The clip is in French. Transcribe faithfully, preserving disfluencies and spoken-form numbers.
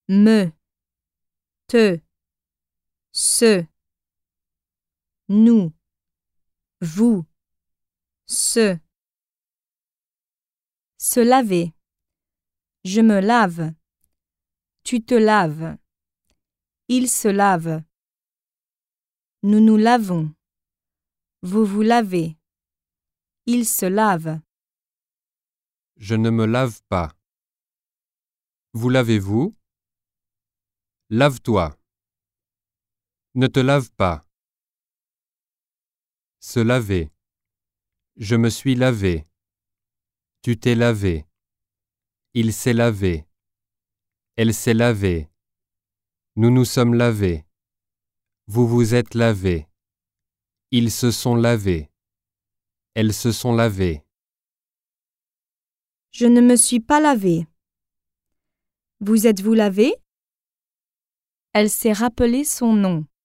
me, te, ce, nous, vous, ce. Se laver. Je me lave. Tu te laves. Il se lave. Nous nous lavons. Vous vous lavez. Il se lave. Je ne me lave pas. Vous lavez-vous? Lave-toi. Ne te lave pas. Se laver. Je me suis lavé. Tu t'es lavé. Il s'est lavé. Elle s'est lavée. Nous nous sommes lavés. Vous vous êtes lavés. Ils se sont lavés. Elles se sont lavées. Je ne me suis pas lavée. Vous êtes-vous lavé? Elle s'est rappelé son nom.